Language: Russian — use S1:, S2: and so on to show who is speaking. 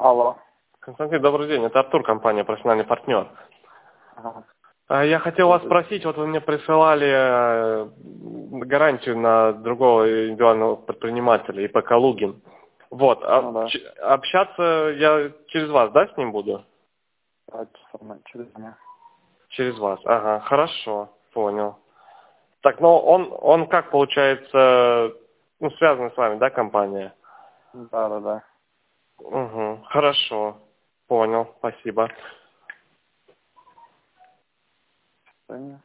S1: Алло.
S2: Константин, добрый день. Это Артур, компания «Профессиональный партнер».
S1: Ага.
S2: Я хотел вас спросить, вот вы мне присылали гарантию на другого индивидуального предпринимателя, ИП Калугин. Вот,
S1: Ну да.
S2: общаться я через вас, да, с ним буду?
S1: Через меня.
S2: Через вас, ага, хорошо, понял. Так, ну он как получается, ну, связан с вами, да, компания?
S1: Да.
S2: Угу, хорошо, понял, спасибо.
S1: Понятно.